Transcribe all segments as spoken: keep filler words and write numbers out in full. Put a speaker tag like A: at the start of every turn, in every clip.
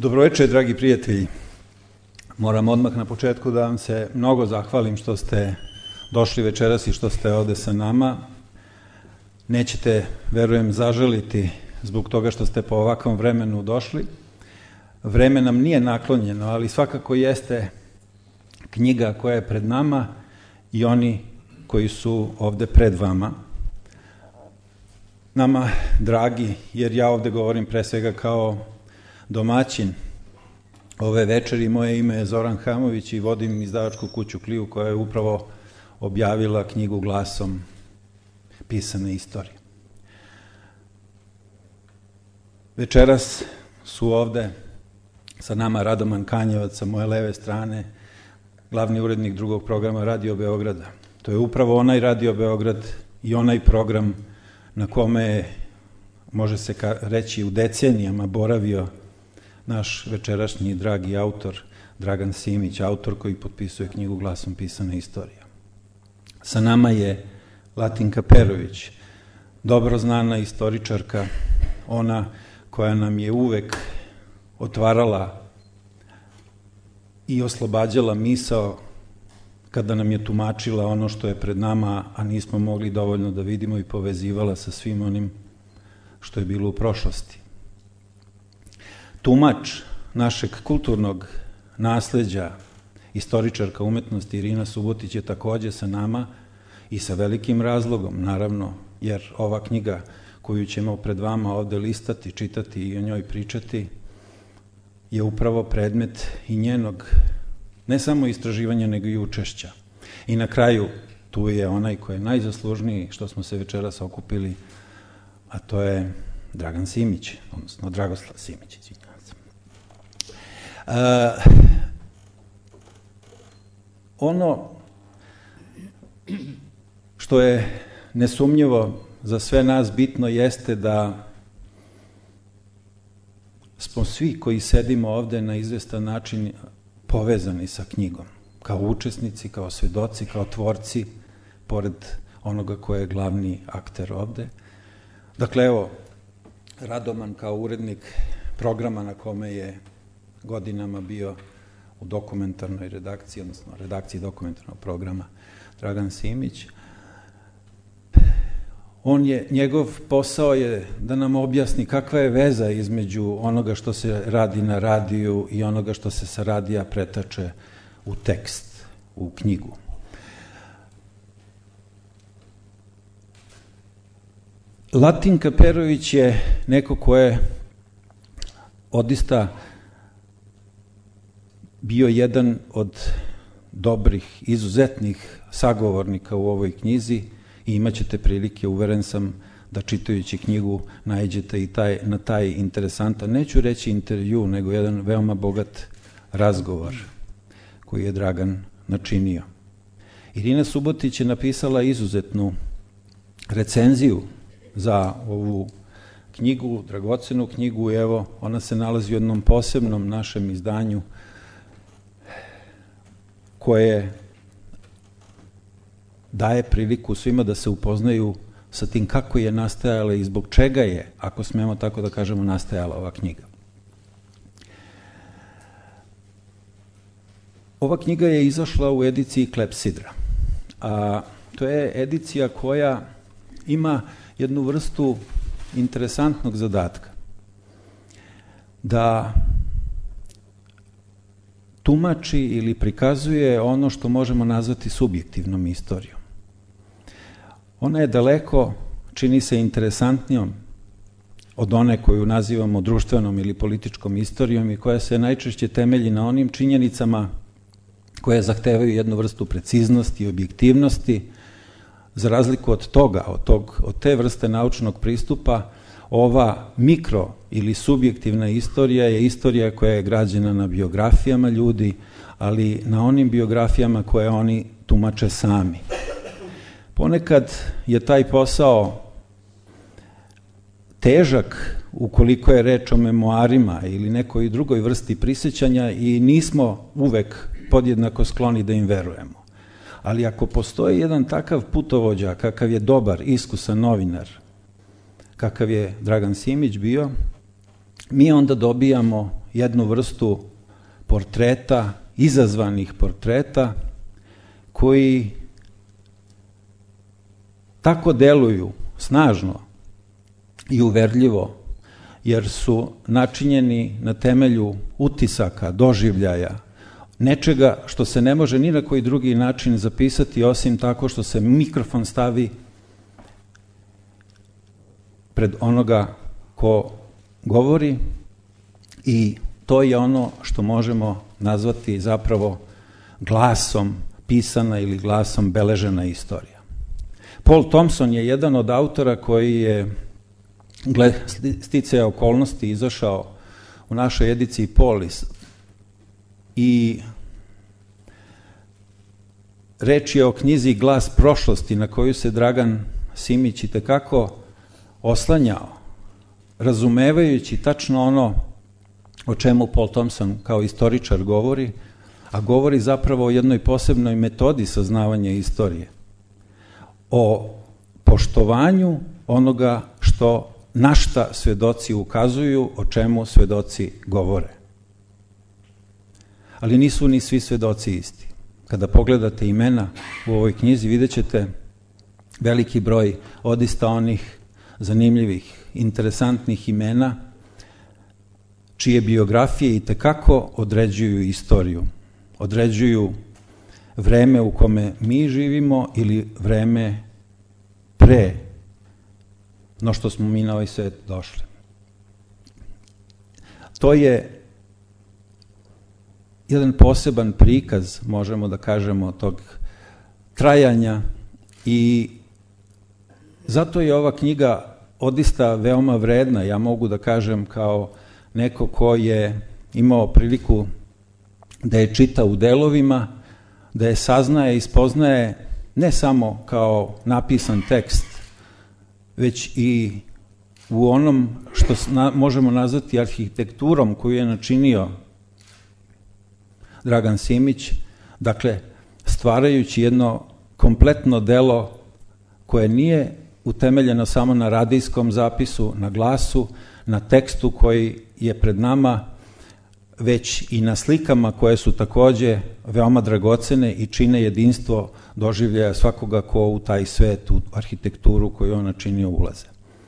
A: Dobroveče, dragi prijatelji. Moram odmah na početku da vam se mnogo zahvalim što ste došli večeras i što ste ovde sa nama. Nećete, verujem, zažaliti zbog toga što ste po ovakvom vremenu došli. Vreme nam nije naklonjeno, ali svakako jeste knjiga koja je pred nama i oni koji su ovde pred vama. Nama, dragi, jer ja ovde govorim pre svega kao domaćin ove večeri, moje ime je Zoran Hamović i vodim izdavačku kuću Kliju koja je upravo objavila knjigu Glasom pisane istorije. Večeras su ovde sa nama Radoman Kanjevac sa moje leve strane, glavni urednik drugog programa Radio Beograda. To je upravo onaj Radio Beograd i onaj program na kome je, može se reći, u decenijama boravio naš večerašnji dragi autor Dragan Simić, autor koji potpisuje knjigu Glasom pisana istorija. Sa nama je Latinka Perović, dobro znana istoričarka, ona koja nam je uvek otvarala i oslobađala misao kada nam je tumačila ono što je pred nama, a nismo mogli dovoljno da vidimo, i povezivala sa svim onim što je bilo u prošlosti. Tumač našeg kulturnog nasleđa, istoričarka umetnosti Irina Subotić je takođe sa nama i sa velikim razlogom, naravno, jer ova knjiga koju ćemo pred vama ovde listati, čitati i o njoj pričati je upravo predmet i njenog ne samo istraživanja, nego i učešća. I na kraju tu je onaj koji je najzaslužniji što smo se večeras okupili, a to je Dragan Simić, odnosno Dragoslav Simić, izvinjavam se. Uh, ono što je nesumnjivo za sve nas bitno jeste da smo svi koji sedimo ovde na izvestan način povezani sa knjigom, kao učesnici, kao svedoci, kao tvorci, pored onoga ko je glavni akter ovde. Dakle, evo, Radoman kao urednik programa na kome je godinama bio u dokumentarnoj redakciji, odnosno redakciji dokumentarnog programa Dragan Simić. On je, njegov posao je da nam objasni kakva je veza između onoga što se radi na radiju i onoga što se sa radija pretače u tekst, u knjigu. Latinka Perović je neko ko je odista bio jedan od dobrih, izuzetnih sagovornika u ovoj knjizi i imat ćete prilike, uveren sam, da čitajući knjigu naiđete i taj, na taj interesantan, neću reći intervju, nego jedan veoma bogat razgovor koji je Dragan načinio. Irina Subotić je napisala izuzetnu recenziju za ovu knjigu, dragocenu knjigu, i evo, ona se nalazi u jednom posebnom našem izdanju koje daje priliku svima da se upoznaju sa tim kako je nastajala i zbog čega je, ako smemo tako da kažemo, nastajala ova knjiga. Ova knjiga je izašla u ediciji Klepsidra, a to je edicija koja ima jednu vrstu interesantnog zadatka, da tumači ili prikazuje ono što možemo nazvati subjektivnom istorijom. Ona je daleko, čini se, interesantnijom od one koju nazivamo društvenom ili političkom istorijom i koja se najčešće temelji na onim činjenicama koje zahtevaju jednu vrstu preciznosti i objektivnosti. Za razliku od toga, od, tog, od te vrste naučnog pristupa, ova mikro ili subjektivna istorija je istorija koja je građena na biografijama ljudi, ali na onim biografijama koje oni tumače sami. Ponekad je taj posao težak ukoliko je reč o memoarima ili nekoj drugoj vrsti prisećanja i nismo uvek podjednako skloni da im verujemo. Ali ako postoji jedan takav putovođa, kakav je dobar, iskusan novinar, kakav je Dragan Simić bio, mi onda dobijamo jednu vrstu portreta, izazvanih portreta, koji tako deluju snažno i uverljivo, jer su načinjeni na temelju utisaka, doživljaja, nečega što se ne može ni na koji drugi način zapisati, osim tako što se mikrofon stavi pred onoga ko govori, i to je ono što možemo nazvati zapravo glasom pisana ili glasom beležena istorija. Paul Thompson je jedan od autora koji je, gle, sticaja okolnosti, izašao u našoj ediciji Polis, i reč je o knjizi Glas prošlosti, na koju se Dragan Simić itekako oslanjao, razumevajući tačno ono o čemu Paul Thompson kao istoričar govori, a govori zapravo o jednoj posebnoj metodi saznavanja istorije, o poštovanju onoga što, na šta svedoci ukazuju, o čemu svedoci govore. Ali nisu ni svi svedoci isti. Kada pogledate imena u ovoj knjizi, vidjet ćete veliki broj odista onih zanimljivih, interesantnih imena, čije biografije itekako određuju istoriju, određuju vreme u kome mi živimo ili vreme pre no što smo mi na ovaj svet došli. To je jedan poseban prikaz, možemo da kažemo, tog trajanja, i zato je ova knjiga odista veoma vredna. Ja mogu da kažem kao neko ko je imao priliku da je čita u delovima, da je saznaje i spoznaje ne samo kao napisan tekst, već i u onom što možemo nazvati arhitekturom koju je načinio Dragan Simić, dakle, stvarajući jedno kompletno delo koje nije utemeljeno samo na radijskom zapisu, na glasu, na tekstu koji je pred nama, već i na slikama koje su takođe veoma dragocene i čine jedinstvo doživljaja svakoga ko u taj svet, u arhitekturu koju on načinio, ulaze.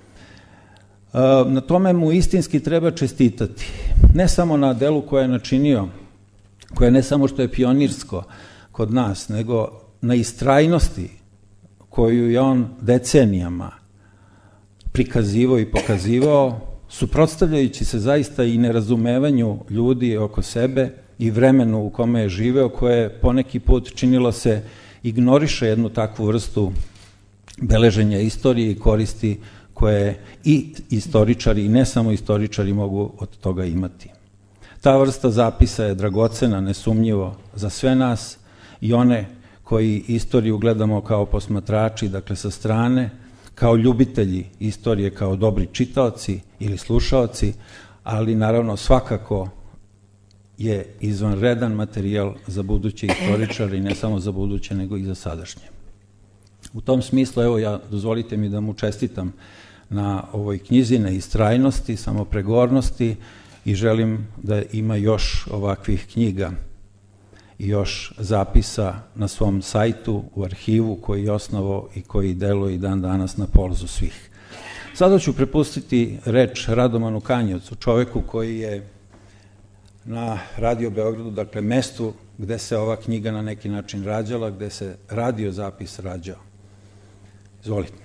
A: Na tome mu istinski treba čestitati, ne samo na delu koje je načinio, koje ne samo što je pionirsko kod nas, nego na istrajnosti koju je on decenijama prikazivao i pokazivao, suprotstavljajući se zaista i nerazumevanju ljudi oko sebe i vremenu u kome je živeo, koje poneki put činilo se ignoriše jednu takvu vrstu beleženja istorije i koristi koje i istoričari, i ne samo istoričari, mogu od toga imati. Ta vrsta zapisa je dragocena, nesumnjivo, za sve nas, i one koji istoriju gledamo kao posmatrači, dakle sa strane, kao ljubitelji istorije, kao dobri čitaoci ili slušaoci, ali naravno svakako je izvanredan materijal za buduće istoričare, i ne samo za buduće, nego i za sadašnje. U tom smislu, evo, ja, dozvolite mi da mu čestitam na ovoj knjizi, na istrajnosti, samopregornosti, i želim da ima još ovakvih knjiga i još zapisa na svom sajtu, u arhivu koji je osnovao i koji deluje i dan danas na polzu svih. Sada ću prepustiti reč Radomanu Kanjevcu, čoveku koji je na Radio Beogradu, dakle mestu gde se ova knjiga na neki način rađala, gde se radio zapis rađao. Izvolite.